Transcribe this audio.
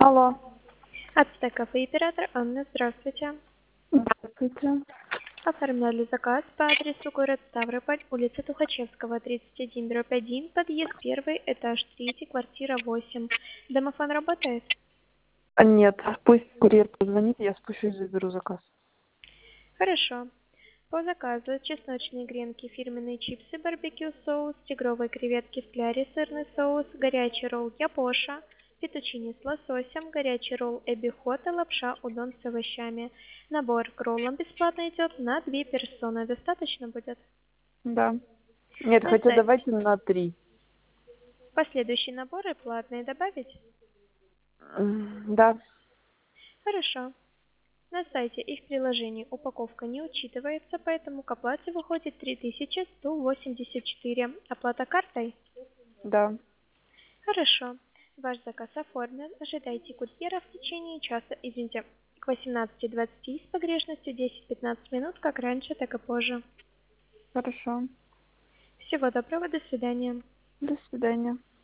Алло. Ацтек кафе оператор Анна, здравствуйте. Здравствуйте. Оформляли заказ по адресу город Ставрополь, улица Тухачевского, 31/1, подъезд 1, этаж 3, квартира 8. Домофон работает? Нет, пусть курьер позвонит, я спущусь, заберу заказ. Хорошо. По заказу чесночные гренки, фирменные чипсы, барбекю соус, тигровые креветки в кляре, сырный соус, горячий ролл Япоша, фетучини с лососем, горячий ролл эбихота, лапша удон с овощами. Набор к роллам бесплатно идет на 2 персоны. Достаточно будет? Да. Нет, На хотя сайте. давайте на 3. Последующие наборы платные добавить? Да. Хорошо. На сайте и в приложении упаковка не учитывается, поэтому к оплате выходит 3184. Оплата картой? Да. Хорошо. Ваш заказ оформлен. Ожидайте курьера в течение часа, извините, к 18:20 с погрешностью 10-15 минут, как раньше, так и позже. Хорошо. Всего доброго, до свидания. До свидания.